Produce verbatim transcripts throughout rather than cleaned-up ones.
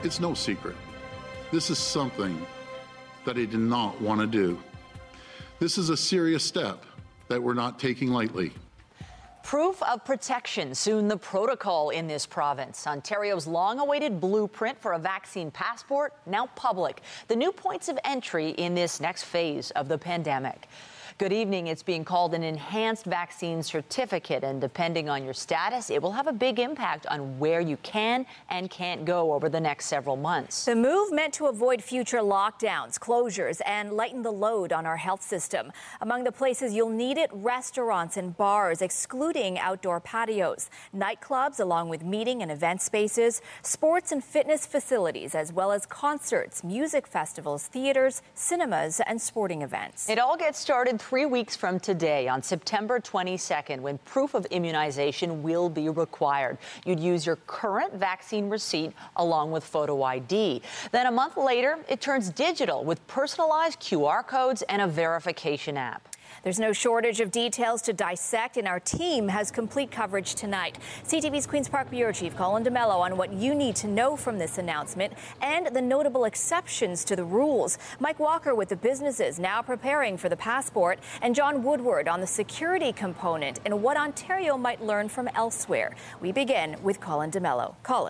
It's no secret. This is something that I did not want to do. This is a serious step that we're not taking lightly. Proof of protection, soon the protocol in this province. Ontario's long-awaited blueprint for a vaccine passport, now public. The new points of entry in this next phase of the pandemic. Good evening. It's being called an enhanced vaccine certificate, and depending on your status, it will have a big impact on where you can and can't go over the next several months. The move meant to avoid future lockdowns, closures, and lighten the load on our health system. Among the places you'll need it, restaurants and bars, excluding outdoor patios, nightclubs, along with meeting and event spaces, sports and fitness facilities, as well as concerts, music festivals, theaters, cinemas, and sporting events. It all gets started three weeks from today on September twenty-second, when proof of immunization will be required. You'd use your current vaccine receipt along with photo I D. Then a month later, it turns digital with personalized Q R codes and a verification app. There's no shortage of details to dissect, and our team has complete coverage tonight. C T V's Queen's Park Bureau Chief Colin DeMello on what you need to know from this announcement and the notable exceptions to the rules. Mike Walker with the businesses now preparing for the passport, and John Woodward on the security component and what Ontario might learn from elsewhere. We begin with Colin DeMello. Colin.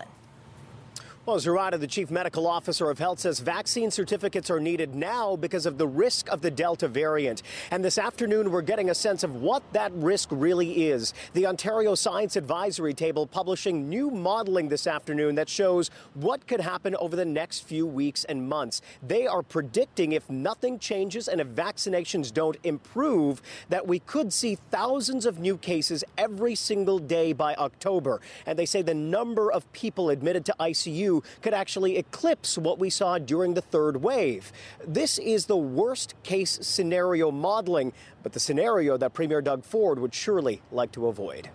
Well, Zurada, the Chief Medical Officer of Health, says vaccine certificates are needed now because of the risk of the Delta variant. And this afternoon, we're getting a sense of what that risk really is. The Ontario Science Advisory Table publishing new modeling this afternoon that shows what could happen over the next few weeks and months. They are predicting, if nothing changes and if vaccinations don't improve, that we could see thousands of new cases every single day by October. And they say the number of people admitted to I C U could actually eclipse what we saw during the third wave. This is the worst case scenario modeling, but the scenario that Premier Doug Ford would surely like to avoid.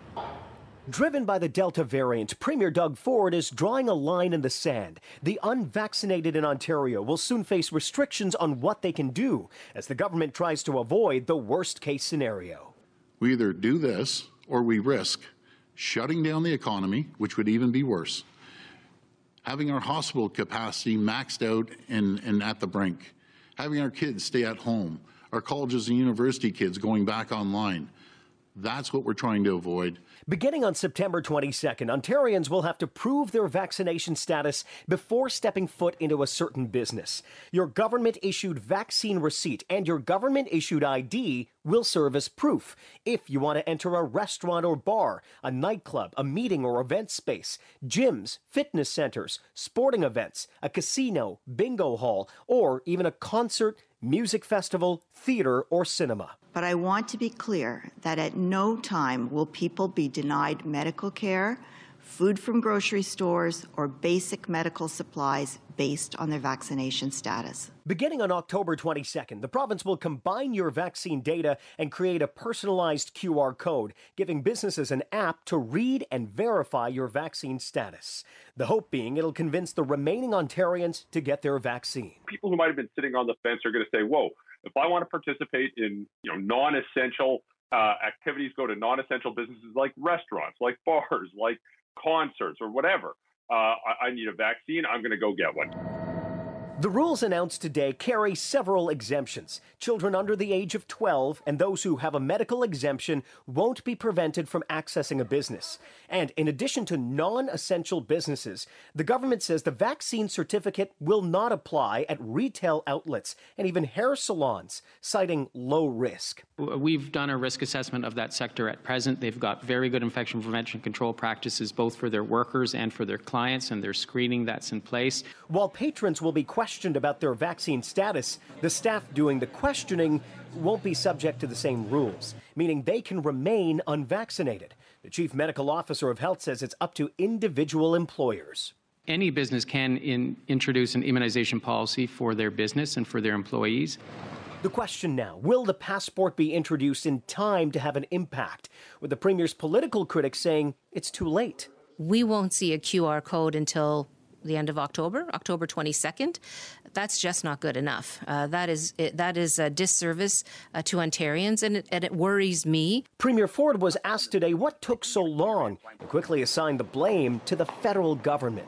Driven by the Delta variant, Premier Doug Ford is drawing a line in the sand. The unvaccinated in Ontario will soon face restrictions on what they can do as the government tries to avoid the worst case scenario. We either do this or we risk shutting down the economy, which would even be worse, having our hospital capacity maxed out and, and at the brink, having our kids stay at home, our colleges and university kids going back online. That's what we're trying to avoid. Beginning on September twenty-second, Ontarians will have to prove their vaccination status before stepping foot into a certain business. Your government-issued vaccine receipt and your government-issued I D will serve as proof if you want to enter a restaurant or bar, a nightclub, a meeting or event space, gyms, fitness centers, sporting events, a casino, bingo hall, or even a concert, music festival, theater, or cinema. But I want to be clear that at no time will people be denied medical care, food from grocery stores, or basic medical supplies based on their vaccination status. Beginning on October twenty-second, the province will combine your vaccine data and create a personalized Q R code, giving businesses an app to read and verify your vaccine status. The hope being it'll convince the remaining Ontarians to get their vaccine. People who might have been sitting on the fence are going to say, whoa, if I want to participate in you know non-essential uh, activities, go to non-essential businesses like restaurants, like bars, like concerts or whatever, uh, I, I need a vaccine, I'm going to go get one. The rules announced today carry several exemptions. Children under the age of twelve and those who have a medical exemption won't be prevented from accessing a business. And in addition to non-essential businesses, the government says the vaccine certificate will not apply at retail outlets and even hair salons, citing low risk. We've done a risk assessment of that sector at present. They've got very good infection prevention control practices, both for their workers and for their clients, and their screening that's in place. While patrons will be questioned about their vaccine status, the staff doing the questioning won't be subject to the same rules, meaning they can remain unvaccinated. The Chief Medical Officer of Health says it's up to individual employers. Any business can in, introduce an immunization policy for their business and for their employees. The question now, will the passport be introduced in time to have an impact? With the Premier's political critics saying it's too late. We won't see a Q R code until the end of October, October twenty-second. That's just not good enough. Uh, that is it, that is a disservice uh, to Ontarians, and it, and it worries me. Premier Ford was asked today what took so long and quickly assigned the blame to the federal government.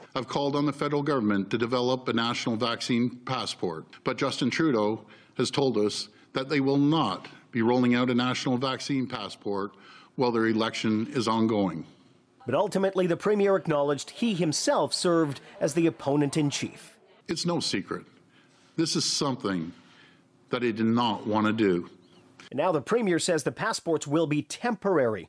have called on the federal government to develop a national vaccine passport, but Justin Trudeau has told us that they will not be rolling out a national vaccine passport while their election is ongoing. But ultimately, the Premier acknowledged he himself served as the opponent-in-chief. It's no secret. This is something that he did not want to do. And now the Premier says the passports will be temporary.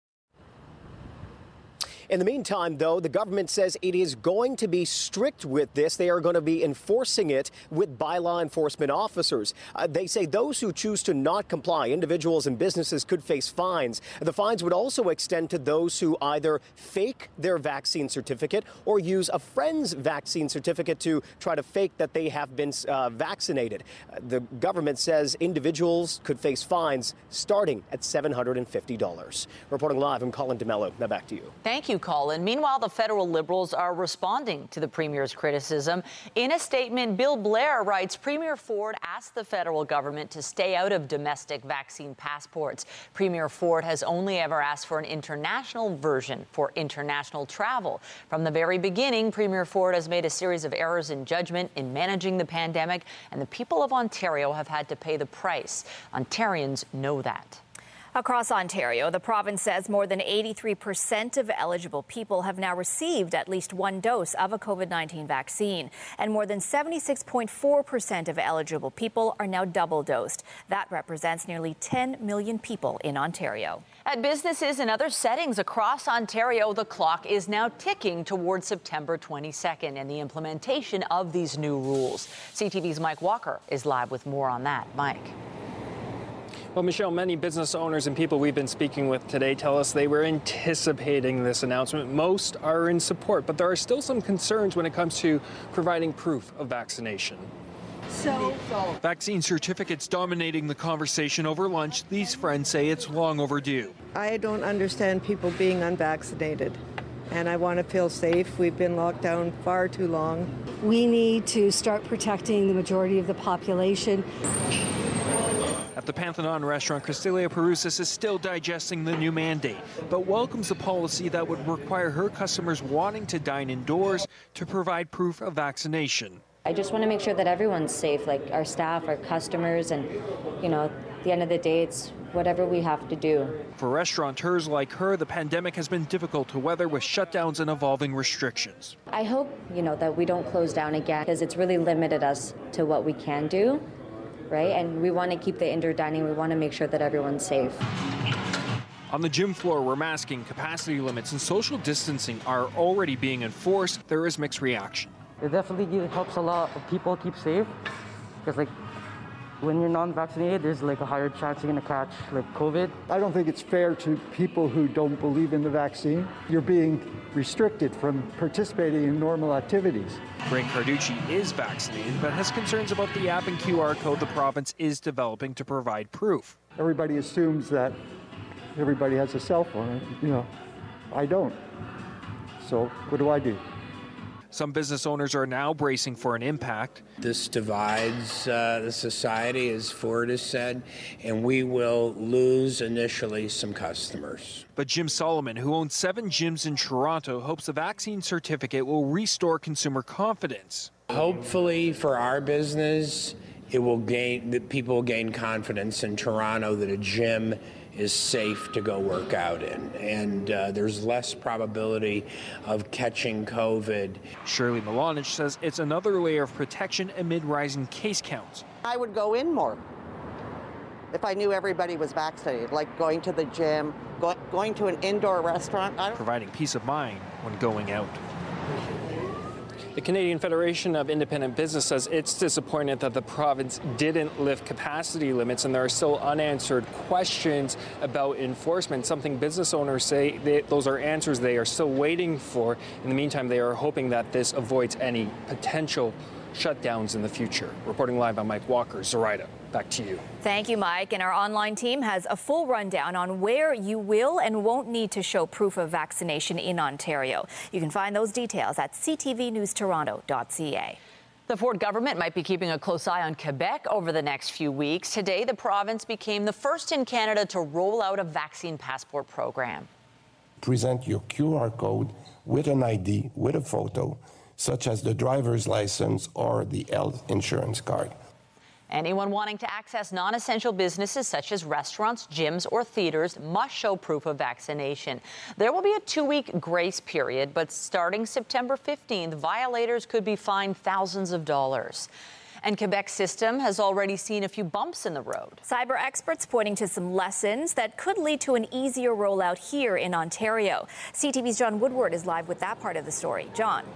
In the meantime, though, the government says it is going to be strict with this. They are going to be enforcing it with bylaw enforcement officers. Uh, they say those who choose to not comply, individuals and businesses, could face fines. The fines would also extend to those who either fake their vaccine certificate or use a friend's vaccine certificate to try to fake that they have been uh, vaccinated. Uh, the government says individuals could face fines starting at seven hundred fifty dollars. Reporting live, I'm Colin DeMello. Now back to you. Thank you, Colin. Meanwhile, the federal Liberals are responding to the Premier's criticism. In a statement, Bill Blair writes, Premier Ford asked the federal government to stay out of domestic vaccine passports. Premier Ford has only ever asked for an international version for international travel. From the very beginning, Premier Ford has made a series of errors in judgment in managing the pandemic, and the people of Ontario have had to pay the price. Ontarians know that. Across Ontario, the province says more than eighty-three percent of eligible people have now received at least one dose of a COVID nineteen vaccine, and more than seventy-six point four percent of eligible people are now double dosed. That represents nearly ten million people in Ontario. At businesses and other settings across Ontario, the clock is now ticking towards September twenty-second and the implementation of these new rules. C T V's Mike Walker is live with more on that. Mike. Well, Michelle, many business owners and people we've been speaking with today tell us they were anticipating this announcement. Most are in support, but there are still some concerns when it comes to providing proof of vaccination. So, vaccine certificates dominating the conversation over lunch. These friends say it's long overdue. I don't understand people being unvaccinated, and I want to feel safe. We've been locked down far too long. We need to start protecting the majority of the population. At the Pantheon restaurant, Cristelia Perusas is still digesting the new mandate, but welcomes a policy that would require her customers wanting to dine indoors to provide proof of vaccination. I just want to make sure that everyone's safe, like our staff, our customers, and, you know, at the end of the day, it's whatever we have to do. For restaurateurs like her, the pandemic has been difficult to weather with shutdowns and evolving restrictions. I hope, you know, that we don't close down again, because it's really limited us to what we can do. Right? And we want to keep the indoor dining. We want to make sure that everyone's safe. On the gym floor, where masking, capacity limits, and social distancing are already being enforced, there is mixed reaction. It definitely helps a lot of people keep safe, because like when you're non-vaccinated, there's like a higher chance you're going to catch like COVID. I don't think it's fair to people who don't believe in the vaccine. You're being restricted from participating in normal activities. Frank Carducci is vaccinated, but has concerns about the app and Q R code the province is developing to provide proof. Everybody assumes that everybody has a cell phone. You know, I don't. So what do I do? Some business owners are now bracing for an impact. This divides uh, the society, as Ford has said, and we will lose initially some customers. But Jim Solomon, who owns seven gyms in Toronto, hopes the vaccine certificate will restore consumer confidence. Hopefully for our business, it will gain, that people will gain confidence in Toronto that a gym is safe to go work out in, and uh, there's less probability of catching COVID. Shirley Milanich says it's another layer of protection amid rising case counts. I would go in more if I knew everybody was vaccinated, like going to the gym, go, going to an indoor restaurant. I don't... Providing peace of mind when going out. The Canadian Federation of Independent Business says it's disappointed that the province didn't lift capacity limits, and there are still unanswered questions about enforcement, something business owners say they, those are answers they are still waiting for. In the meantime, they are hoping that this avoids any potential shutdowns in the future. Reporting live, I'm Mike Walker. Zoraida, back to you. Thank you, Mike. And our online team has a full rundown on where you will and won't need to show proof of vaccination in Ontario. You can find those details at c t v news toronto dot c a. The Ford government might be keeping a close eye on Quebec over the next few weeks. Today, the province became the first in Canada to roll out a vaccine passport program. present your Q R code with an I D, with a photo, such as the driver's license or the health insurance card. Anyone wanting to access non-essential businesses such as restaurants, gyms, or theaters must show proof of vaccination. There will be a two-week grace period, but starting September fifteenth, violators could be fined thousands of dollars. And Quebec's system has already seen a few bumps in the road. Cyber experts pointing to some lessons that could lead to an easier rollout here in Ontario. C T V's John Woodward is live with that part of the story. John.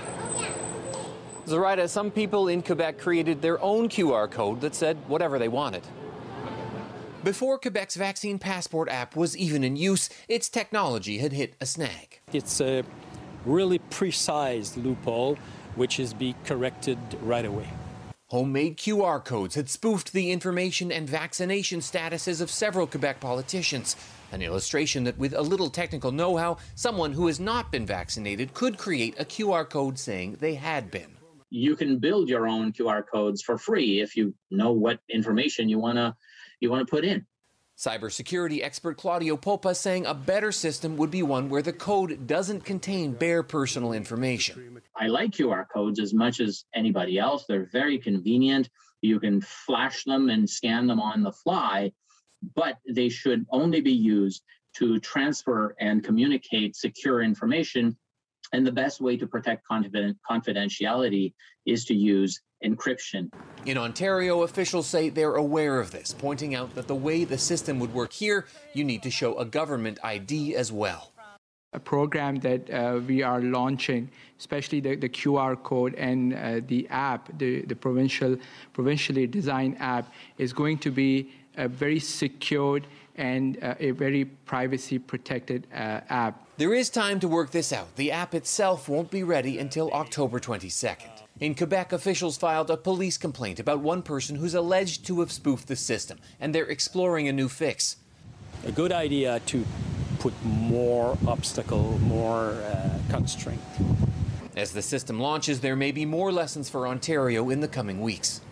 Zoraida, some people in Quebec created their own Q R code that said whatever they wanted. Before Quebec's vaccine passport app was even in use, its technology had hit a snag. It's a really precise loophole, which is being corrected right away. Homemade Q R codes had spoofed the information and vaccination statuses of several Quebec politicians. An illustration that with a little technical know-how, someone who has not been vaccinated could create a Q R code saying they had been. You can build your own Q R codes for free if you know what information you want to you want to put in. Cybersecurity expert Claudio Popa saying a better system would be one where the code doesn't contain bare personal information. I like Q R codes as much as anybody else. They're very convenient. You can flash them and scan them on the fly, but they should only be used to transfer and communicate secure information. And the best way to protect confident confidentiality is to use encryption. In Ontario, officials say they're aware of this, pointing out that the way the system would work here, you need to show a government I D as well. A program that uh, we are launching, especially the, the Q R code and uh, the app, the, the provincial, provincially designed app, is going to be a very secured and uh, a very privacy-protected uh, app. There is time to work this out. The app itself won't be ready until October twenty-second. In Quebec, officials filed a police complaint about one person who's alleged to have spoofed the system, and they're exploring a new fix. A good idea to put more obstacle, more uh, constraint. As the system launches, there may be more lessons for Ontario in the coming weeks.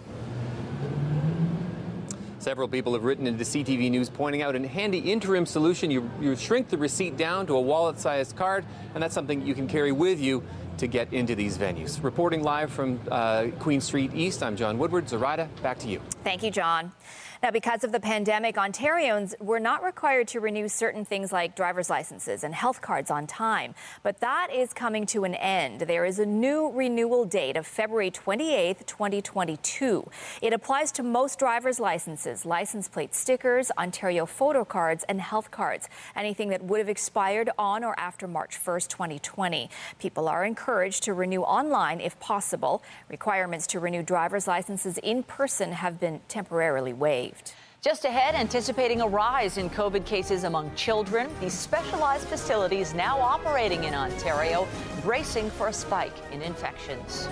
Several people have written into C T V News pointing out a handy interim solution. You, you shrink the receipt down to a wallet-sized card, and that's something you can carry with you to get into these venues. Reporting live from uh, Queen Street East, I'm John Woodward. Zoraida, back to you. Thank you, John. Now, because of the pandemic, Ontarians were not required to renew certain things like driver's licenses and health cards on time. But that is coming to an end. There is a new renewal date of February twenty-eighth, twenty twenty-two. It applies to most driver's licenses, license plate stickers, Ontario photo cards, and health cards. Anything that would have expired on or after March first, twenty twenty. People are encouraged to renew online if possible. Requirements to renew driver's licenses in person have been temporarily waived. Just ahead, anticipating a rise in COVID cases among children, these specialized facilities now operating in Ontario, bracing for a spike in infections.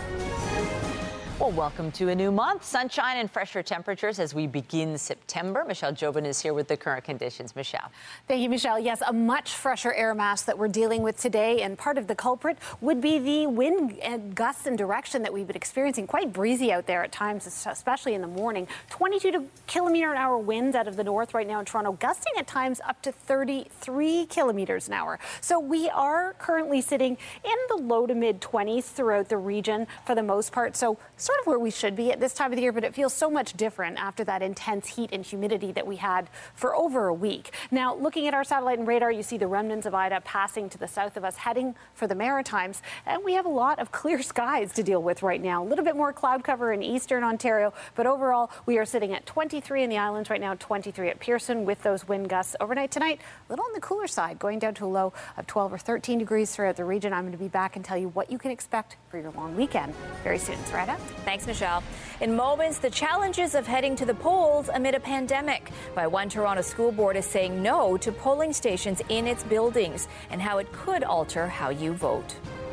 Well, welcome to a new month. Sunshine and fresher temperatures as we begin September. Michelle Jobin is here with the current conditions. Michelle. Thank you, Michelle. Yes, a much fresher air mass that we're dealing with today, and part of the culprit would be the wind and gusts and direction that we've been experiencing. Quite breezy out there at times, especially in the morning. twenty-two kilometer an hour winds out of the north right now in Toronto, gusting at times up to thirty-three kilometers an hour. So we are currently sitting in the low to mid twenties throughout the region for the most part. So sort of where we should be at this time of the year, but it feels so much different after that intense heat and humidity that we had for over a week. Now, looking at our satellite and radar, you see the remnants of Ida passing to the south of us, heading for the Maritimes, and we have a lot of clear skies to deal with right now. A little bit more cloud cover in eastern Ontario, but overall, we are sitting at twenty-three in the islands right now, twenty-three at Pearson with those wind gusts. Overnight tonight, a little on the cooler side, going down to a low of twelve or thirteen degrees throughout the region. I'm going to be back and tell you what you can expect for your long weekend very soon. Sarita? Thanks, Michelle. In moments, the challenges of heading to the polls amid a pandemic. By one Toronto school board is saying no to polling stations in its buildings and how it could alter how you vote.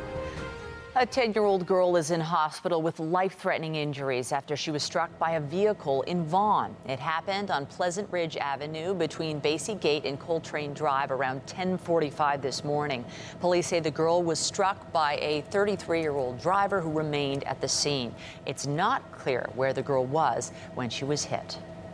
A ten-year-old girl is in hospital with life-threatening injuries after she was struck by a vehicle in Vaughan. It happened on Pleasant Ridge Avenue between Basie Gate and Coltrane Drive around ten forty-five this morning. Police say the girl was struck by a thirty-three-year-old driver who remained at the scene. It's not clear where the girl was when she was hit.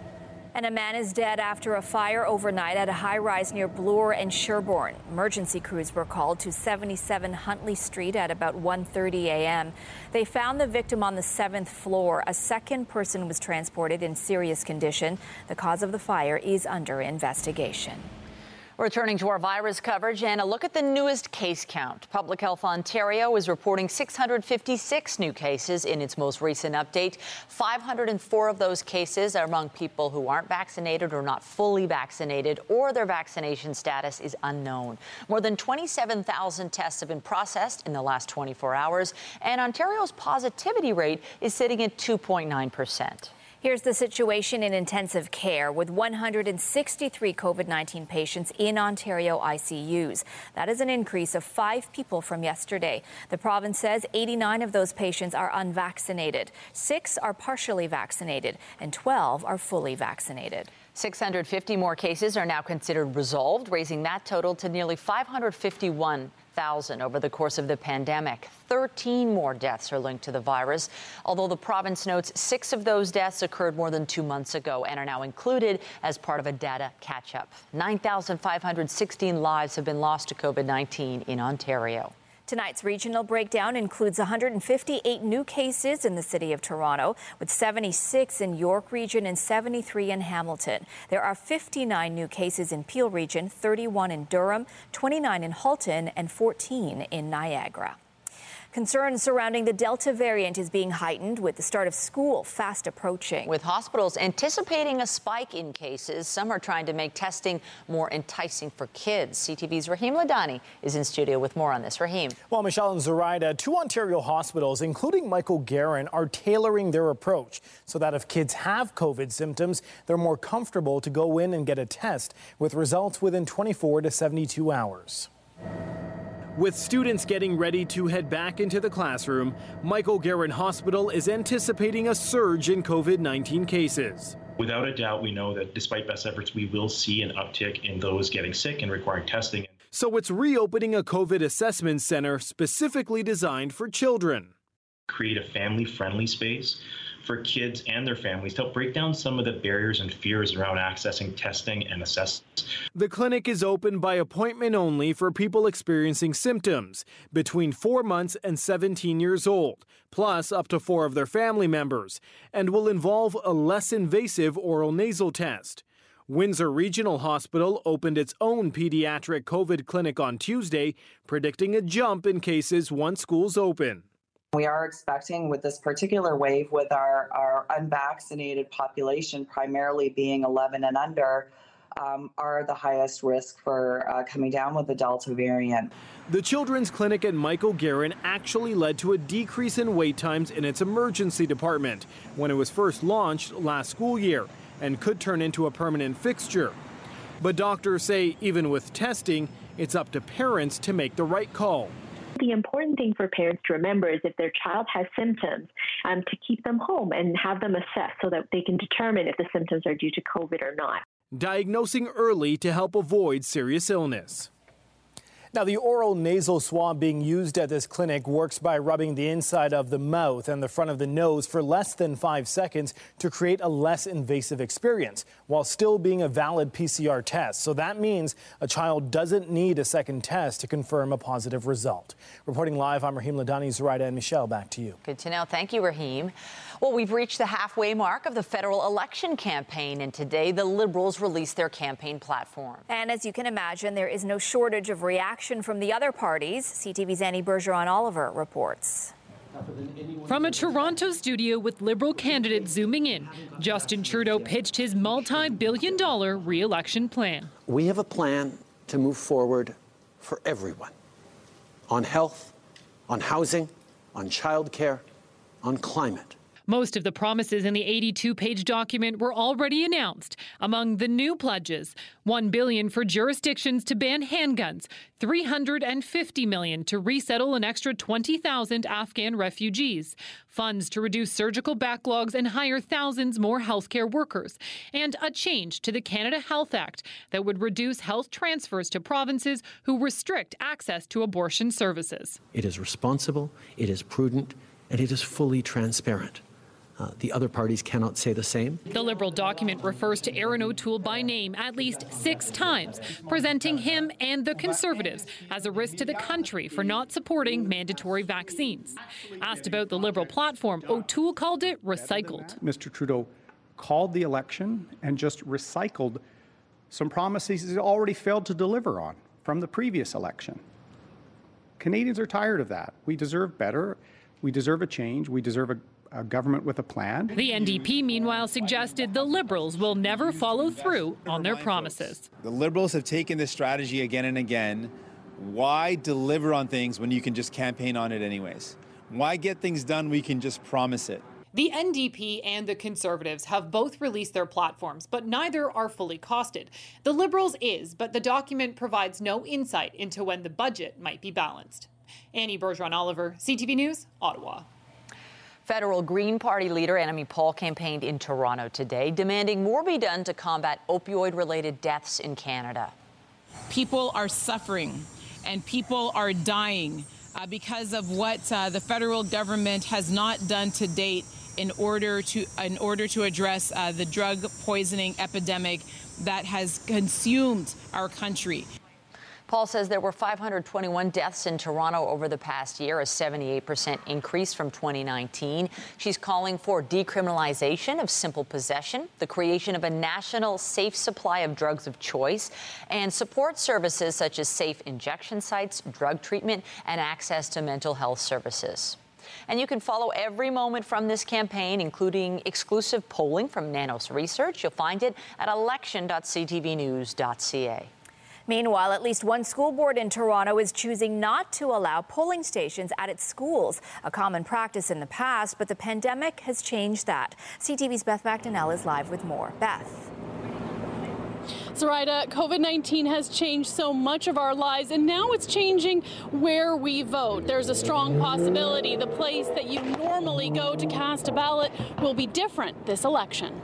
And a man is dead after a fire overnight at a high-rise near Bloor and Sherbourne. Emergency crews were called to seventy-seven Huntley Street at about one thirty a m They found the victim on the seventh floor. A second person was transported in serious condition. The cause of the fire is under investigation. Returning to our virus coverage and a look at the newest case count. Public Health Ontario is reporting six hundred fifty-six new cases in its most recent update. five hundred four of those cases are among people who aren't vaccinated or not fully vaccinated, or their vaccination status is unknown. More than twenty-seven thousand tests have been processed in the last twenty-four hours, and Ontario's positivity rate is sitting at two point nine percent. Here's the situation in intensive care with one hundred sixty-three COVID nineteen patients in Ontario I C Us. That is an increase of five people from yesterday. The province says eighty-nine of those patients are unvaccinated. Six are partially vaccinated and twelve are fully vaccinated. six hundred fifty more cases are now considered resolved, raising that total to nearly five hundred fifty-one thousand over the course of the pandemic. thirteen more deaths are linked to the virus, although the province notes six of those deaths occurred more than two months ago and are now included as part of a data catch-up. nine thousand five hundred sixteen lives have been lost to COVID nineteen in Ontario. Tonight's regional breakdown includes one hundred fifty-eight new cases in the city of Toronto, with seventy-six in York Region and seventy-three in Hamilton. There are fifty-nine new cases in Peel Region, thirty-one in Durham, twenty-nine in Halton, and fourteen in Niagara. Concern surrounding the Delta variant is being heightened with the start of school fast approaching. With hospitals anticipating a spike in cases, some are trying to make testing more enticing for kids. C T V's Rahim Ladani is in studio with more on this. Rahim. Well, Michelle and Zoraida, two Ontario hospitals, including Michael Garron, are tailoring their approach so that if kids have COVID symptoms, they're more comfortable to go in and get a test with results within twenty-four to seventy-two hours. With students getting ready to head back into the classroom, Michael Garron Hospital is anticipating a surge in COVID nineteen cases. Without a doubt, we know that despite best efforts, we will see an uptick in those getting sick and requiring testing. So it's reopening a COVID assessment center specifically designed for children. Create a family-friendly space for kids and their families to help break down some of the barriers and fears around accessing testing and assessments. The clinic is open by appointment only for people experiencing symptoms between four months and seventeen years old, plus up to four of their family members, and will involve a less invasive oral nasal test. Windsor Regional Hospital opened its own pediatric COVID clinic on Tuesday, predicting a jump in cases once schools open. We are expecting with this particular wave, with our, our unvaccinated population primarily being eleven and under, um, are the highest risk for uh, coming down with the Delta variant. The children's clinic at Michael Garron actually led to a decrease in wait times in its emergency department when it was first launched last school year, and could turn into a permanent fixture. But doctors say even with testing, it's up to parents to make the right call. The important thing for parents to remember is if their child has symptoms, um, to keep them home and have them assessed so that they can determine if the symptoms are due to COVID or not. Diagnosing early to help avoid serious illness. Now, the oral nasal swab being used at this clinic works by rubbing the inside of the mouth and the front of the nose for less than five seconds to create a less invasive experience, while still being a valid P C R test. So that means a child doesn't need a second test to confirm a positive result. Reporting live, I'm Rahim Ladani. Zoraida and Michelle, back to you. Good to know. Thank you, Rahim. Well, we've reached the halfway mark of the federal election campaign, and today the Liberals released their campaign platform. And as you can imagine, there is no shortage of reaction from the other parties. C T V's Annie Bergeron-Oliver reports. From a Toronto studio with Liberal candidates zooming in, Justin Trudeau pitched his multi-billion dollar re-election plan. We have a plan to move forward for everyone on health, on housing, on childcare, on climate. Most of the promises in the eighty-two page document were already announced. Among the new pledges, one billion dollars for jurisdictions to ban handguns, three hundred fifty million dollars to resettle an extra twenty thousand Afghan refugees, funds to reduce surgical backlogs and hire thousands more healthcare workers, and a change to the Canada Health Act that would reduce health transfers to provinces who restrict access to abortion services. It is responsible, it is prudent, and it is fully transparent. Uh, the other parties cannot say the same. The Liberal document refers to Erin O'Toole by name at least six times, presenting him and the Conservatives as a risk to the country for not supporting mandatory vaccines. Asked about the Liberal platform, O'Toole called it recycled. Mister Trudeau called the election and just recycled some promises he already failed to deliver on from the previous election. Canadians are tired of that. We deserve better. We deserve a change. We deserve a a government with a plan. The N D P, meanwhile, suggested the Liberals will never follow through on their promises. The Liberals have taken this strategy again and again. Why deliver on things when you can just campaign on it anyways? Why get things done when we can just promise it? The N D P and the Conservatives have both released their platforms, but neither are fully costed. The Liberals is, but the document provides no insight into when the budget might be balanced. Annie Bergeron-Oliver, C T V News, Ottawa. Federal Green Party leader Annamie Paul campaigned in Toronto today, demanding more be done to combat opioid-related deaths in Canada. People are suffering and people are dying uh, because of what uh, the federal government has not done to date in order to in order to address uh, the drug poisoning epidemic that has consumed our country. Paul says there were five hundred twenty-one deaths in Toronto over the past year, a seventy-eight percent increase from twenty nineteen. She's calling for decriminalization of simple possession, the creation of a national safe supply of drugs of choice, and support services such as safe injection sites, drug treatment, and access to mental health services. And you can follow every moment from this campaign, including exclusive polling from Nanos Research. You'll find it at election dot c t v news dot c a. Meanwhile, at least one school board in Toronto is choosing not to allow polling stations at its schools, a common practice in the past, but the pandemic has changed that. C T V's Beth McDonnell is live with more. Beth. Zoraida, COVID nineteen has changed so much of our lives, and now it's changing where we vote. There's a strong possibility the place that you normally go to cast a ballot will be different this election.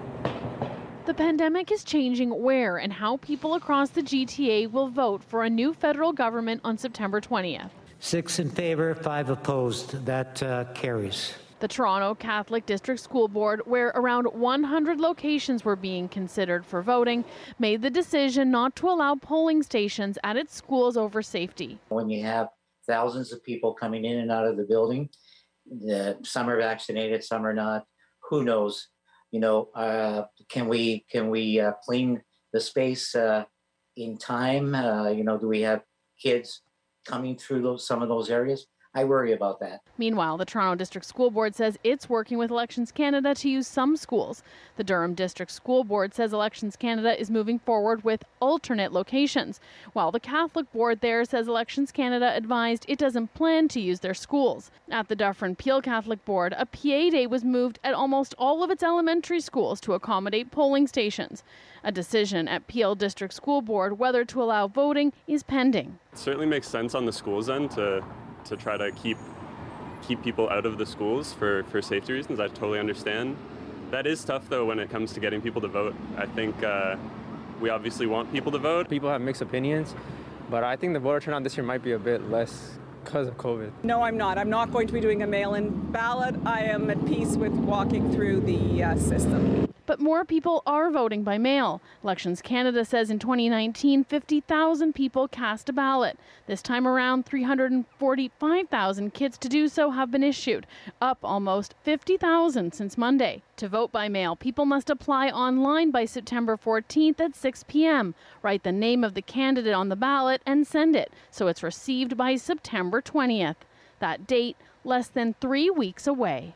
The pandemic is changing where and how people across the G T A will vote for a new federal government on September twentieth. Six in favor, five opposed. That uh, carries. The Toronto Catholic District School Board, where around one hundred locations were being considered for voting, made the decision not to allow polling stations at its schools over safety. When you have thousands of people coming in and out of the building, the, some are vaccinated, some are not, who knows? You know, uh, can we can we uh, clean the space uh, in time? Uh, you know, do we have kids coming through those some of those areas? I worry about that. Meanwhile, the Toronto District School Board says it's working with Elections Canada to use some schools. The Durham District School Board says Elections Canada is moving forward with alternate locations, while the Catholic Board there says Elections Canada advised it doesn't plan to use their schools. At the Dufferin Peel Catholic Board, a P A day was moved at almost all of its elementary schools to accommodate polling stations. A decision at Peel District School Board whether to allow voting is pending. It certainly makes sense on the school's end to to try to keep keep people out of the schools for, for safety reasons. I totally understand. That is tough, though, when it comes to getting people to vote. I think uh, we obviously want people to vote. People have mixed opinions, but I think the voter turnout this year might be a bit less because of COVID. No, I'm not. I'm not going to be doing a mail-in ballot. I am at peace with walking through the uh, system. But more people are voting by mail. Elections Canada says in twenty nineteen, fifty thousand people cast a ballot. This time around, three hundred forty-five thousand kits to do so have been issued, up almost fifty thousand since Monday. To vote by mail, people must apply online by September fourteenth at six p m Write the name of the candidate on the ballot and send it, so it's received by September twentieth. That date, less than three weeks away.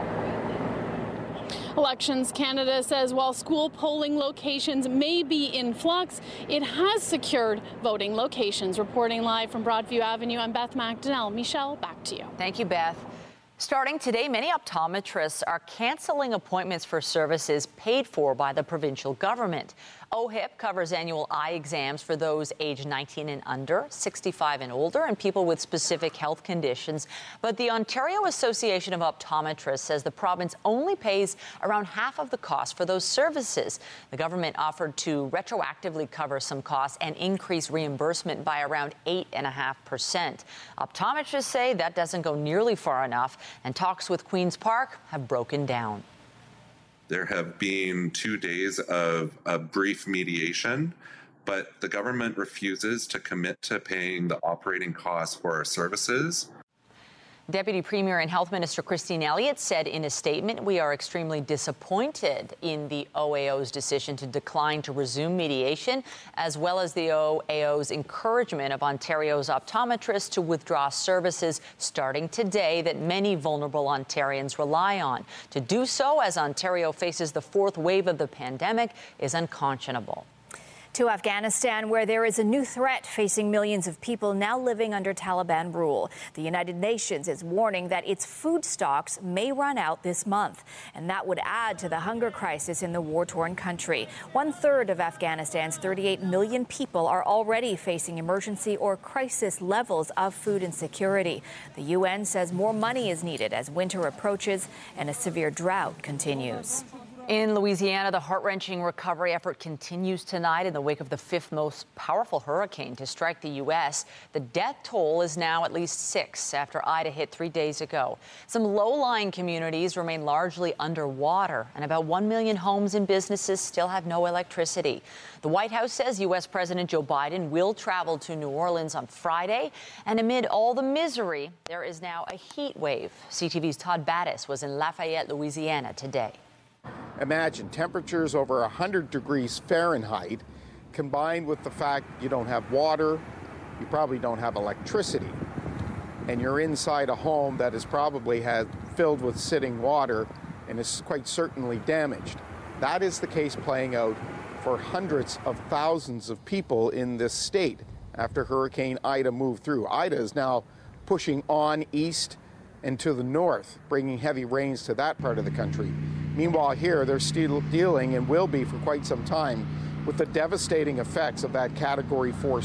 Elections Canada says while school polling locations may be in flux, it has secured voting locations. Reporting live from Broadview Avenue, I'm Beth McDonnell. Michelle, back to you. Thank you, Beth. Starting today, many optometrists are canceling appointments for services paid for by the provincial government. O H I P covers annual eye exams for those aged nineteen and under, sixty-five and older, and people with specific health conditions. But the Ontario Association of Optometrists says the province only pays around half of the cost for those services. The government offered to retroactively cover some costs and increase reimbursement by around eight point five percent. Optometrists say that doesn't go nearly far enough, and talks with Queen's Park have broken down. There have been two days of a brief mediation, but the government refuses to commit to paying the operating costs for our services. Deputy Premier and Health Minister Christine Elliott said in a statement, "We are extremely disappointed in the O A O's decision to decline to resume mediation, as well as the O A O's encouragement of Ontario's optometrists to withdraw services starting today that many vulnerable Ontarians rely on. To do so, as Ontario faces the fourth wave of the pandemic, is unconscionable." To Afghanistan, where there is a new threat facing millions of people now living under Taliban rule. The United Nations is warning that its food stocks may run out this month, and that would add to the hunger crisis in the war-torn country. One third of Afghanistan's thirty-eight million people are already facing emergency or crisis levels of food insecurity. The U N says more money is needed as winter approaches and a severe drought continues. In Louisiana, the heart-wrenching recovery effort continues tonight in the wake of the fifth most powerful hurricane to strike the U S. The death toll is now at least six after Ida hit three days ago. Some low-lying communities remain largely underwater, and about one million homes and businesses still have no electricity. The White House says U S President Joe Biden will travel to New Orleans on Friday, and amid all the misery, there is now a heat wave. C T V's Todd Battis was in Lafayette, Louisiana today. Imagine temperatures over one hundred degrees Fahrenheit, combined with the fact you don't have water, you probably don't have electricity, and you're inside a home that is probably had filled with sitting water and is quite certainly damaged. That is the case playing out for hundreds of thousands of people in this state after Hurricane Ida moved through. Ida is now pushing on east and to the north, bringing heavy rains to that part of the country. Meanwhile, here, they're still dealing, and will be for quite some time, with the devastating effects of that Category four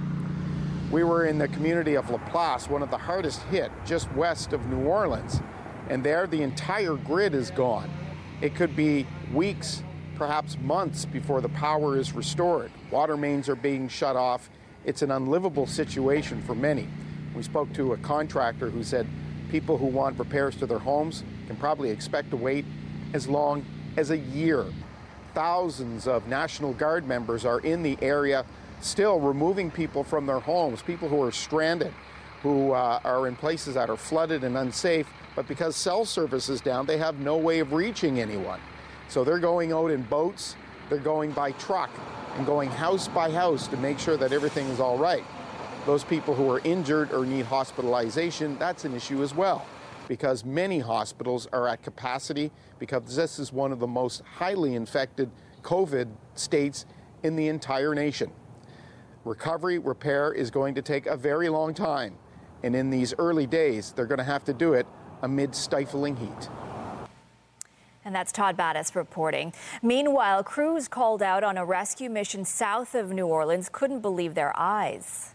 storm. We were in the community of La Place, one of the hardest hit, just west of New Orleans, and there the entire grid is gone. It could be weeks, perhaps months, before the power is restored. Water mains are being shut off. It's an unlivable situation for many. We spoke to a contractor who said people who want repairs to their homes can probably expect to wait as long as a year. Thousands of National Guard members are in the area still removing people from their homes, people who are stranded, who uh, are in places that are flooded and unsafe, but because cell service is down, they have no way of reaching anyone. So they're going out in boats, they're going by truck, and going house by house to make sure that everything is all right. Those people who are injured or need hospitalization, that's an issue as well, because many hospitals are at capacity, because this is one of the most highly infected COVID states in the entire nation. Recovery, repair is going to take a very long time, and in these early days, they're going to have to do it amid stifling heat. And that's Todd Battis reporting. Meanwhile, crews called out on a rescue mission south of New Orleans couldn't believe their eyes.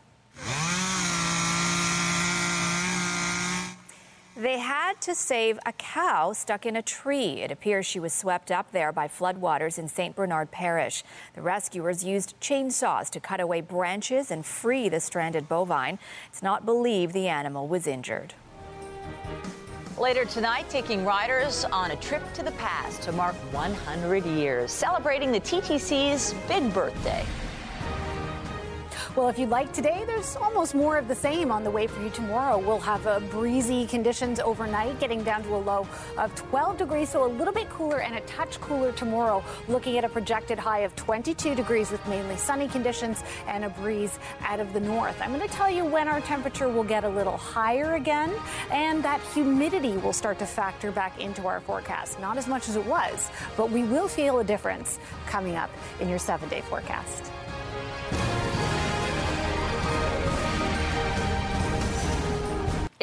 They had to save a cow stuck in a tree. It appears she was swept up there by floodwaters in Saint Bernard Parish. The rescuers used chainsaws to cut away branches and free the stranded bovine. It's not believed the animal was injured. Later tonight, taking riders on a trip to the past to mark one hundred years, celebrating the T T C's big birthday. Well, if you'd like today, there's almost more of the same on the way for you tomorrow. We'll have uh, breezy conditions overnight, getting down to a low of twelve degrees, so a little bit cooler and a touch cooler tomorrow, looking at a projected high of twenty-two degrees with mainly sunny conditions and a breeze out of the north. I'm going to tell you when our temperature will get a little higher again, and that humidity will start to factor back into our forecast. Not as much as it was, but we will feel a difference coming up in your seven-day forecast.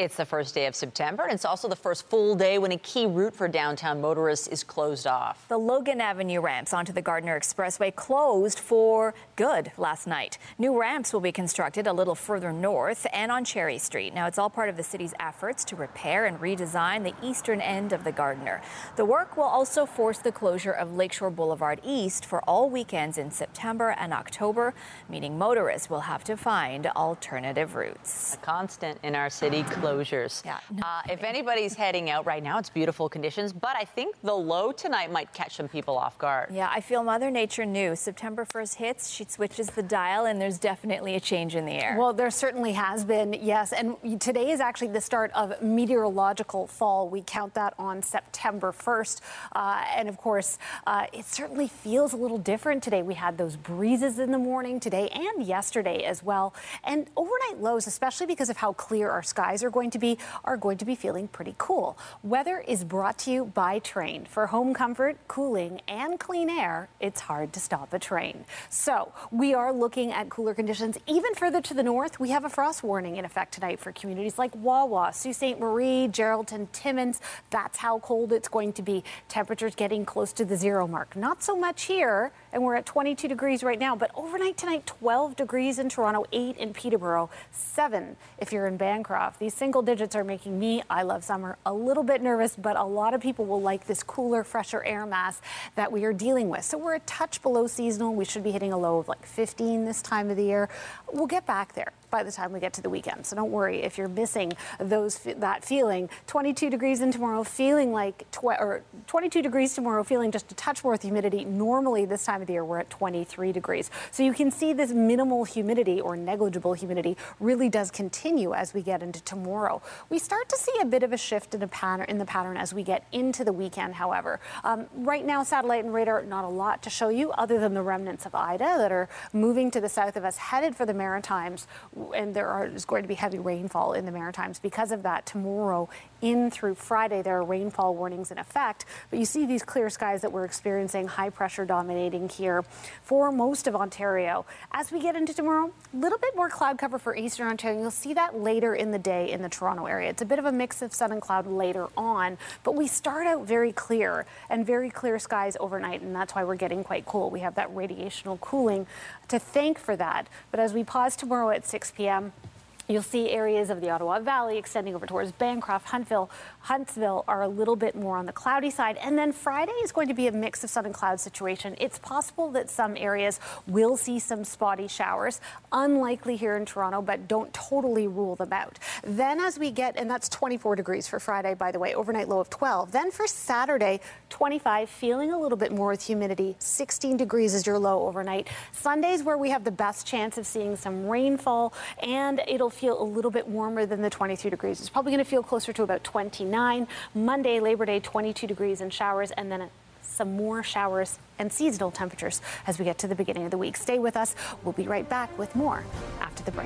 It's the first day of September, and it's also the first full day when a key route for downtown motorists is closed off. The Logan Avenue ramps onto the Gardiner Expressway closed for good last night. New ramps will be constructed a little further north and on Cherry Street. Now, it's all part of the city's efforts to repair and redesign the eastern end of the Gardiner. The work will also force the closure of Lakeshore Boulevard East for all weekends in September and October, meaning motorists will have to find alternative routes. A constant in our city. Closures. Yeah, no uh, if anybody's heading out right now, it's beautiful conditions, but I think the low tonight might catch some people off guard. Yeah, I feel Mother Nature knew. September first hits, she switches the dial, and there's definitely a change in the air. Well, there certainly has been, yes. And today is actually the start of meteorological fall. We count that on September first. Uh, and of course, uh, it certainly feels a little different today. We had those breezes in the morning today and yesterday as well. And overnight lows, especially because of how clear our skies are going to be, are going to be feeling pretty cool. Weather is brought to you by Trane. For home comfort, cooling, and clean air, it's hard to stop a train. So we are looking at cooler conditions. Even further to the north, we have a frost warning in effect tonight for communities like Wawa, Sault Ste. Marie, Geraldton, Timmins. That's how cold it's going to be. Temperatures getting close to the zero mark. Not so much here, and we're at twenty-two degrees right now, but overnight tonight, twelve degrees in Toronto, eight in Peterborough, seven if you're in Bancroft. These single digits are making me, I love summer, a little bit nervous, but a lot of people will like this cooler, fresher air mass that we are dealing with. So we're a touch below seasonal. We should be hitting a low of like fifteen this time of the year. We'll get back there by the time we get to the weekend. So don't worry if you're missing those that feeling. twenty-two degrees in tomorrow, feeling like tw or twenty-two degrees tomorrow, feeling just a touch more with humidity. Normally this time of the year we're at twenty-three degrees. So you can see this minimal humidity or negligible humidity really does continue as we get into tomorrow. We start to see a bit of a shift in the pattern in the pattern as we get into the weekend. However, um, right now satellite and radar, not a lot to show you other than the remnants of Ida that are moving to the south of us, headed for the Maritimes. And there are, is going to be heavy rainfall in the Maritimes because of that. Tomorrow in through Friday, there are rainfall warnings in effect. But you see these clear skies that we're experiencing, high pressure dominating here for most of Ontario. As we get into tomorrow, a little bit more cloud cover for eastern Ontario. You'll see that later in the day in the Toronto area. It's a bit of a mix of sun and cloud later on, but we start out very clear and very clear skies overnight, and that's why we're getting quite cool. We have that radiational cooling to thank for that. But as we pause tomorrow at six p m, you'll see areas of the Ottawa Valley extending over towards Bancroft, Huntsville, Huntsville are a little bit more on the cloudy side. And then Friday is going to be a mix of sun and cloud situation. It's possible that some areas will see some spotty showers, unlikely here in Toronto, but don't totally rule them out. Then as we get, and that's twenty-four degrees for Friday, by the way, overnight low of twelve. Then for Saturday, twenty-five, feeling a little bit more with humidity, sixteen degrees is your low overnight. Sunday's where we have the best chance of seeing some rainfall, and it'll feel a little bit warmer than the twenty-three degrees. It's probably going to feel closer to about twenty-nine. Monday, Labor Day, twenty-two degrees and showers, and then some more showers and seasonal temperatures as we get to the beginning of the week. Stay with us. We'll be right back with more after the break.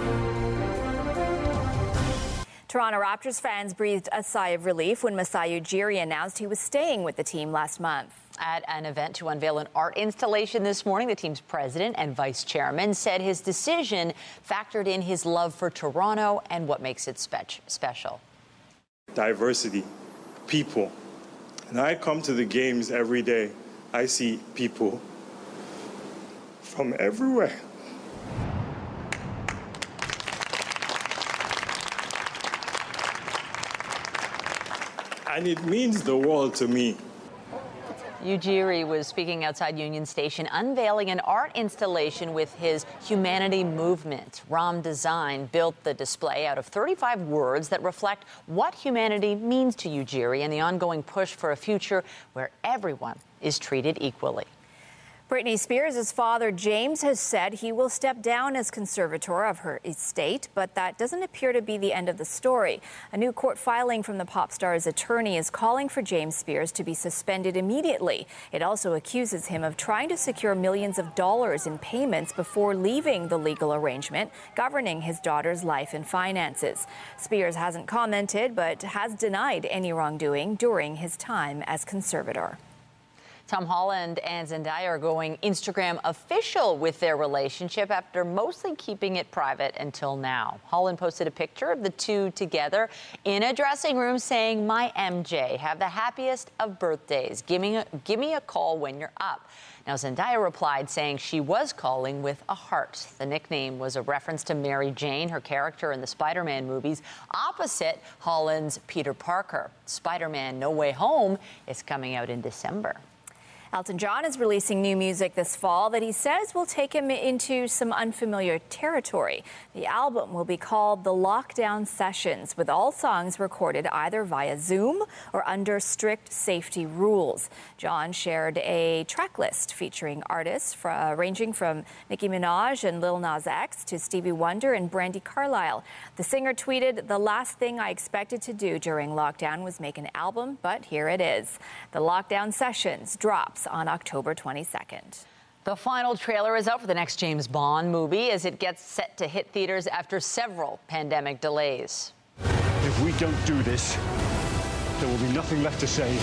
Toronto Raptors fans breathed a sigh of relief when Masai Ujiri announced he was staying with the team last month. At an event to unveil an art installation this morning, the team's president and vice chairman said his decision factored in his love for Toronto and what makes it spe- special. Diversity, people. And I come to the games every day. I see people from everywhere. And it means the world to me. Ujiri was speaking outside Union Station, unveiling an art installation with his humanity movement. Ram Design built the display out of thirty-five words that reflect what humanity means to Ujiri and the ongoing push for a future where everyone is treated equally. Britney Spears' father, James, has said he will step down as conservator of her estate, but that doesn't appear to be the end of the story. A new court filing from the pop star's attorney is calling for James Spears to be suspended immediately. It also accuses him of trying to secure millions of dollars in payments before leaving the legal arrangement governing his daughter's life and finances. Spears hasn't commented, but has denied any wrongdoing during his time as conservator. Tom Holland and Zendaya are going Instagram official with their relationship after mostly keeping it private until now. Holland posted a picture of the two together in a dressing room saying, "My M J, have the happiest of birthdays. Give me a, give me a call when you're up." Now, Zendaya replied saying she was calling with a heart. The nickname was a reference to Mary Jane, her character in the Spider-Man movies, opposite Holland's Peter Parker. Spider-Man No Way Home is coming out in December. Elton John is releasing new music this fall that he says will take him into some unfamiliar territory. The album will be called The Lockdown Sessions, with all songs recorded either via Zoom or under strict safety rules. John shared a track list featuring artists fra- ranging from Nicki Minaj and Lil Nas X to Stevie Wonder and Brandi Carlile. The singer tweeted, "The last thing I expected to do during lockdown was make an album, but here it is." The Lockdown Sessions drops on October twenty-second. The final trailer is out for the next James Bond movie as it gets set to hit theaters after several pandemic delays. If we don't do this, there will be nothing left to say.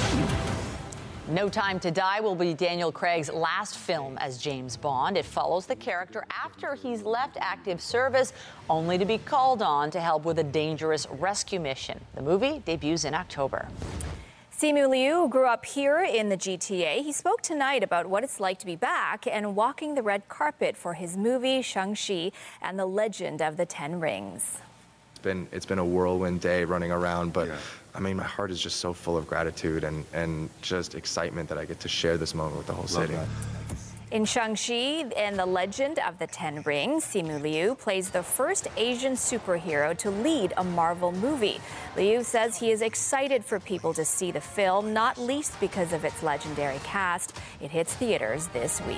No Time to Die will be Daniel Craig's last film as James Bond. It follows the character after he's left active service, only to be called on to help with a dangerous rescue mission. The movie debuts in October. Simu Liu grew up here in the G T A. He spoke tonight about what it's like to be back and walking the red carpet for his movie Shang-Chi and the Legend of the Ten Rings. It's been, it's been a whirlwind day running around, but yeah. I mean, my heart is just so full of gratitude and, and just excitement that I get to share this moment with the whole Love city. That. In Shang-Chi and the Legend of the Ten Rings, Simu Liu plays the first Asian superhero to lead a Marvel movie. Liu says he is excited for people to see the film, not least because of its legendary cast. It hits theaters this week.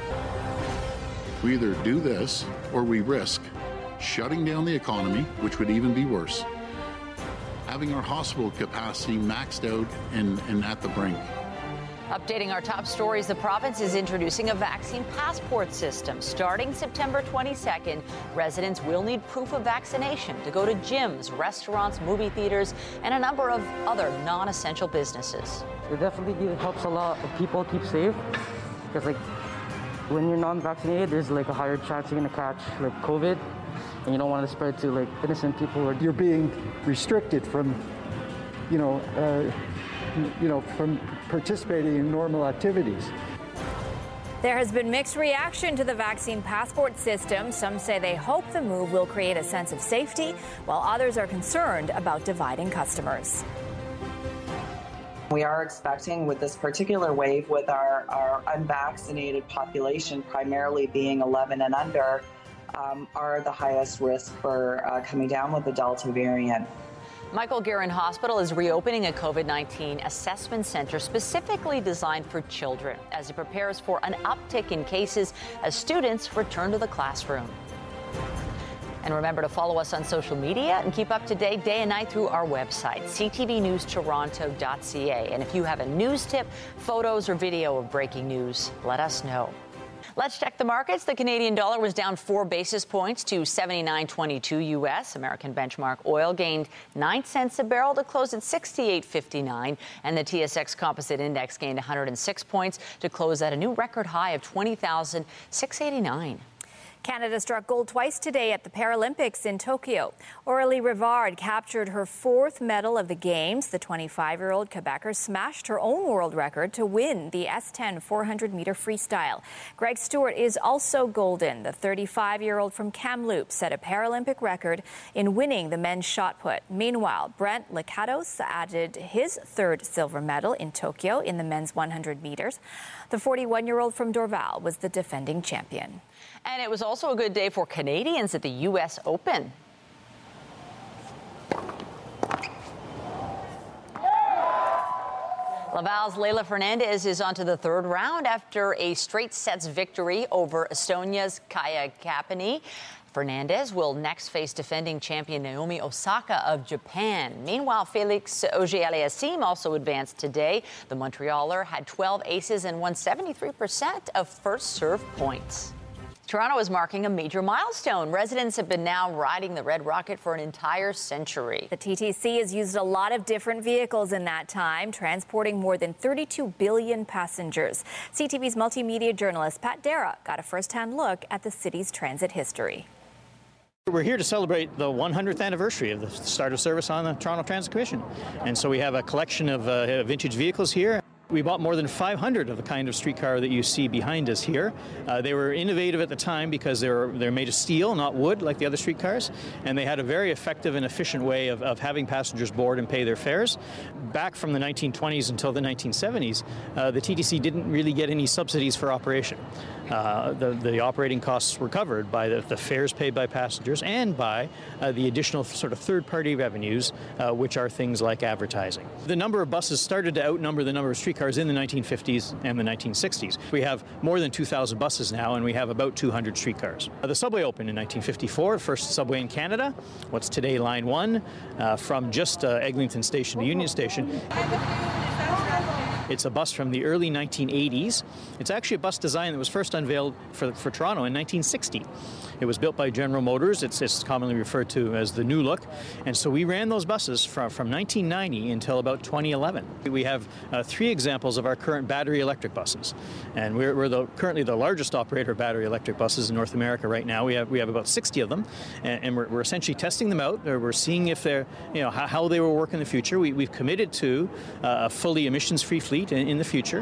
We either do this or we risk shutting down the economy, which would even be worse, having our hospital capacity maxed out and, and at the brink. Updating our top stories, the province is introducing a vaccine passport system. Starting September twenty-second, residents will need proof of vaccination to go to gyms, restaurants, movie theaters, and a number of other non-essential businesses. It definitely helps a lot of people keep safe, because like when you're non-vaccinated, there's like a higher chance you're gonna catch like COVID, and you don't want to spread to like innocent people. You're being restricted from, you know, uh, you know, from participating in normal activities. There has been mixed reaction to the vaccine passport system. Some say they hope the move will create a sense of safety, while others are concerned about dividing customers. We are expecting with this particular wave, with our, our unvaccinated population primarily being eleven and under, um, are the highest risk for uh, coming down with the Delta variant. Michael Garron Hospital is reopening a COVID nineteen assessment center specifically designed for children as it prepares for an uptick in cases as students return to the classroom. And remember to follow us on social media and keep up to date day and night through our website, c t v news toronto dot c a. And if you have a news tip, photos, or video of breaking news, let us know. Let's check the markets. The Canadian dollar was down four basis points to seventy-nine twenty-two U S. American benchmark oil gained nine cents a barrel to close at sixty-eight fifty-nine. And the T S X Composite Index gained one hundred six points to close at a new record high of twenty thousand six hundred eighty-nine. Canada struck gold twice today at the Paralympics in Tokyo. Aurélie Rivard captured her fourth medal of the Games. The twenty-five-year-old Quebecer smashed her own world record to win the S ten four hundred meter freestyle. Greg Stewart is also golden. The thirty-five-year-old from Kamloops set a Paralympic record in winning the men's shot put. Meanwhile, Brent Lakatos added his third silver medal in Tokyo in the men's one hundred meters. The forty-one-year-old from Dorval was the defending champion. And it was also a good day for Canadians at the U S Open. Laval's Leylah Fernandez is on to the third round after a straight sets victory over Estonia's Kaia Kapanen. Fernandez will next face defending champion Naomi Osaka of Japan. Meanwhile, Felix Auger-Aliassime also advanced today. The Montrealer had twelve aces and won seventy-three percent of first serve points. Toronto is marking a major milestone. Residents have been now riding the Red Rocket for an entire century. The T T C has used a lot of different vehicles in that time, transporting more than thirty-two billion passengers. C T V's multimedia journalist Pat Dara got a first-hand look at the city's transit history. We're here to celebrate the one hundredth anniversary of the start of service on the Toronto Transit Commission. And so we have a collection of uh, vintage vehicles here. We bought more than five hundred of the kind of streetcar that you see behind us here. Uh, they were innovative at the time because they were they're made of steel, not wood, like the other streetcars, and they had a very effective and efficient way of, of having passengers board and pay their fares. Back from the nineteen twenties until the nineteen seventies, uh, the T T C didn't really get any subsidies for operation. Uh, the, the operating costs were covered by the, the fares paid by passengers and by uh, the additional sort of third-party revenues, uh, which are things like advertising. The number of buses started to outnumber the number of streetcars in the nineteen fifties and the nineteen sixties. We have more than two thousand buses now, and we have about two hundred streetcars. Uh, the subway opened in nineteen fifty-four, first subway in Canada, what's today Line one, uh, from just uh, Eglinton Station to Union Station. It's a bus from the early nineteen eighties. It's actually a bus design that was first unveiled for, for Toronto in nineteen sixty. It was built by General Motors. It's, it's commonly referred to as the New Look. And so we ran those buses from, from nineteen ninety until about twenty eleven. We have uh, three examples of our current battery electric buses. And we're, we're the, currently the largest operator of battery electric buses in North America right now. We have, we have about sixty of them. And, and we're, we're essentially testing them out. We're seeing if they're, you know, how, how they will work in the future. We, we've committed to uh, a fully emissions-free fleet in, in the future.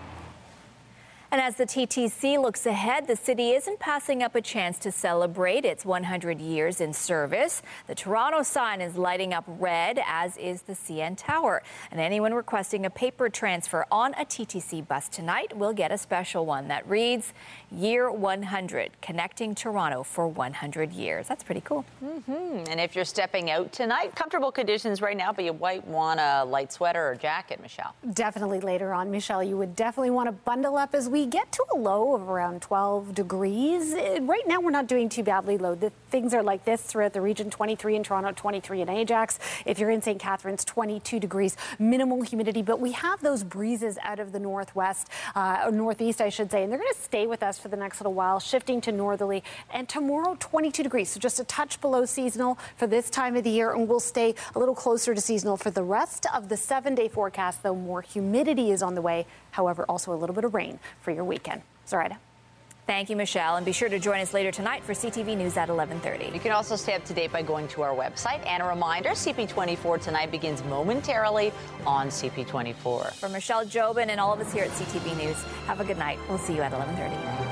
And as the T T C looks ahead, the city isn't passing up a chance to celebrate its one hundred years in service. The Toronto sign is lighting up red, as is the C N Tower. And anyone requesting a paper transfer on a T T C bus tonight will get a special one that reads, Year one hundred, connecting Toronto for one hundred years. That's pretty cool. Mm-hmm. And if you're stepping out tonight, comfortable conditions right now, but you might want a light sweater or jacket, Michelle. Definitely later on, Michelle, you would definitely want to bundle up as we get to a low of around twelve degrees. Right now, we're not doing too badly low. The things are like this throughout the region, twenty-three in Toronto, twenty-three in Ajax. If you're in Saint Catharines, twenty-two degrees, minimal humidity, but we have those breezes out of the northwest, uh, or northeast, I should say, and they're going to stay with us for the next little while, shifting to northerly. And tomorrow, twenty-two degrees, so just a touch below seasonal for this time of the year, and we'll stay a little closer to seasonal for the rest of the seven-day forecast, though more humidity is on the way. However, also a little bit of rain for your weekend. Zoraida. Thank you, Michelle. And be sure to join us later tonight for C T V News at eleven thirty. You can also stay up to date by going to our website. And a reminder, C P twenty-four tonight begins momentarily on C P twenty-four. For Michelle Jobin and all of us here at C T V News, have a good night. We'll see you at eleven thirty.